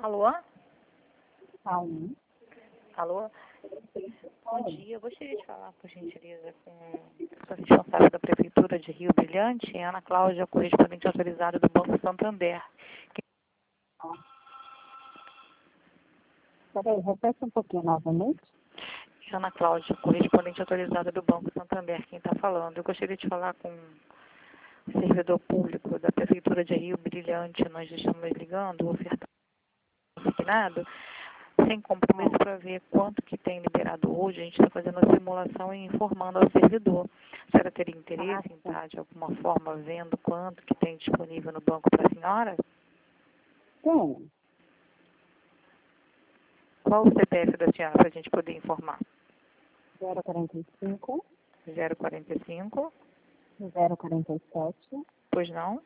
Alô? Alô? Alô? Bom dia, eu gostaria de falar, por gentileza, com a responsável da Prefeitura de Rio Brilhante, Ana Cláudia, correspondente autorizada do Banco Santander. Peraí, repete um pouquinho novamente. Ana Cláudia, correspondente autorizada do Banco Santander, quem está falando. Eu gostaria de falar com o servidor público da Prefeitura de Rio Brilhante. Nós estamos ligando, ofertando assignado, sem compromisso para ver quanto que tem liberado hoje. A gente está fazendo a simulação e informando ao servidor. A senhora teria interesse em estar, de alguma forma, vendo quanto que tem disponível no banco para a senhora? Tem. Qual o CPF da senhora para a gente poder informar? 045 045, 047 pois não?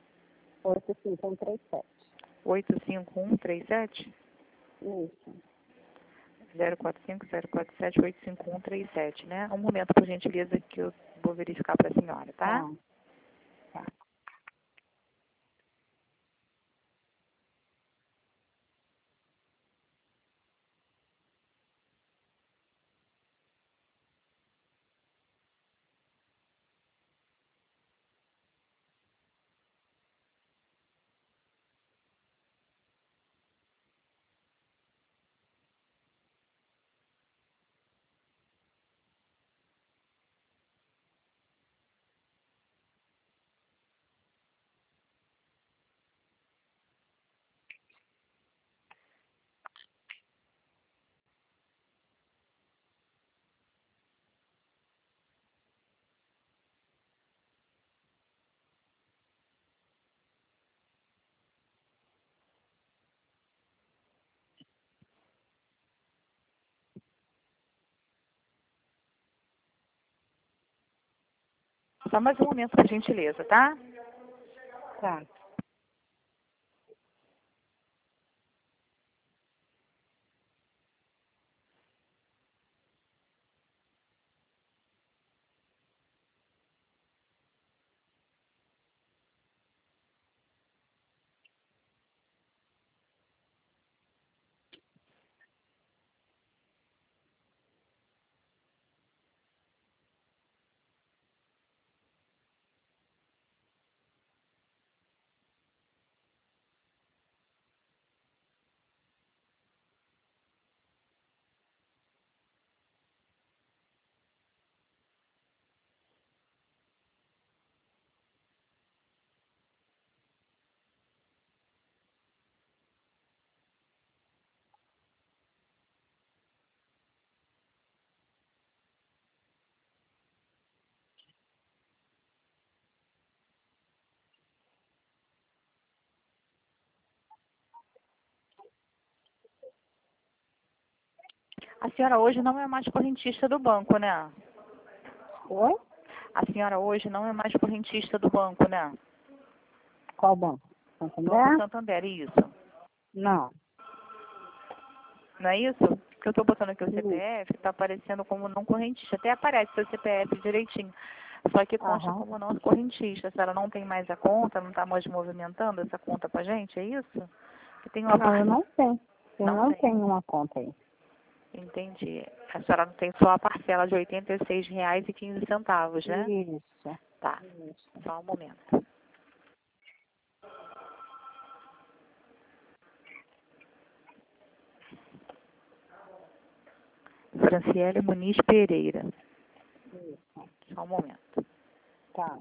8537. 85137? Isso. 045 047 85137, né? Um momento, por gentileza, que eu vou verificar para a senhora, tá? Tá. Só mais um momento, por gentileza, tá? Tá. A senhora hoje não é mais correntista do banco, né? Oi? A senhora hoje não é mais correntista do banco, né? Qual banco? Banco Santander? Santander, isso. Não. Não é isso? Porque eu estou botando aqui o Isso. CPF, está aparecendo como não correntista. Até aparece seu CPF direitinho. Só que consta Aham. como não correntista. A senhora não tem mais a conta, não está mais movimentando essa conta com a gente, é isso? Que tem uma Não, eu não tenho. Eu Não não tem. tenho uma conta aí. Entendi. A senhora não tem só a parcela de R$ 86,15, né? Isso. Tá. Isso. Só um momento. Franciele Muniz Pereira. Isso. Só um momento. Tá.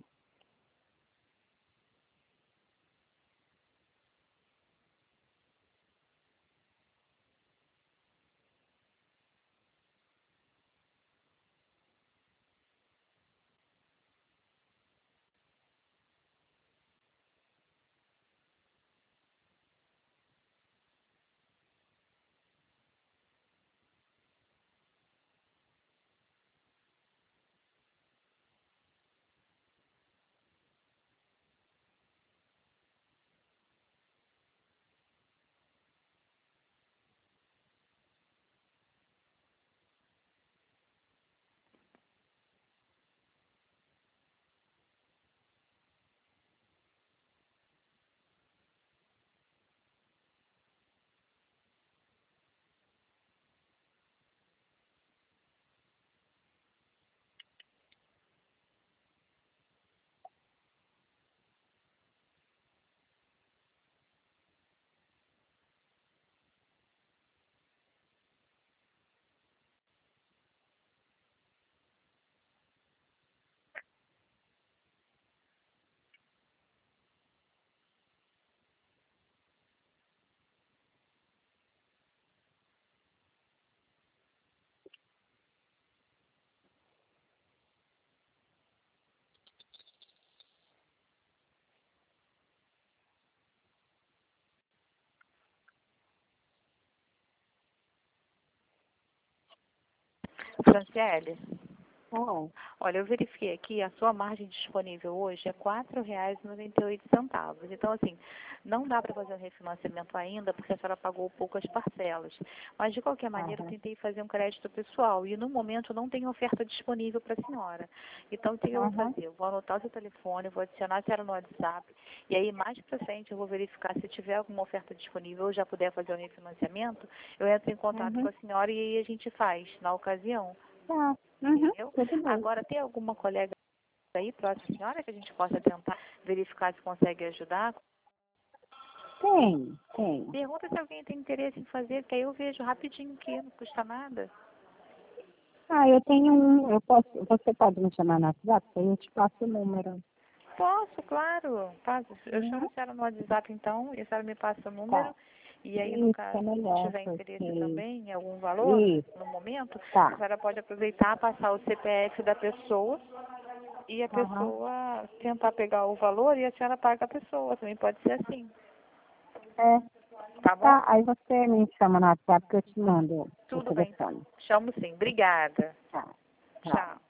Franciele, Oh, olha, eu verifiquei aqui, a sua margem disponível hoje é R$ 4,98. Então, assim, não dá para fazer um refinanciamento ainda, porque a senhora pagou poucas parcelas. Mas, de qualquer maneira, eu aham, tentei fazer um crédito pessoal e, no momento, não tem oferta disponível para a senhora. Então, o que eu vou aham, fazer? Eu vou anotar o seu telefone, vou adicionar a senhora no WhatsApp, e aí, mais para frente, eu vou verificar se tiver alguma oferta disponível ou já puder fazer o refinanciamento, eu entro em contato com uhum. a senhora e aí a gente faz, na ocasião. Tá, Entendeu? tudo bem. Agora, tem alguma colega aí próxima à senhora que a gente possa tentar verificar se consegue ajudar? Tem. Pergunta se alguém tem interesse em fazer, que aí eu vejo rapidinho aqui, não custa nada. Ah, eu tenho você pode me chamar no WhatsApp, aí eu te passo o número. Posso, claro. Passo. Eu chamo Uhum. a senhora no WhatsApp então, e a senhora me passa o número. Tá. E aí, no Isso é caso, se melhor, tiver interesse porque... também em algum valor, Isso, no momento, a tá. senhora pode aproveitar, passar o CPF da pessoa e a Aham. pessoa tentar pegar o valor e a senhora paga a pessoa. Também pode ser assim. É, Tá bom? tá. Aí você me chama no WhatsApp que eu te mando o Tudo bem, então. telefone. Chamo sim. Obrigada. Tá. Tá. Tchau.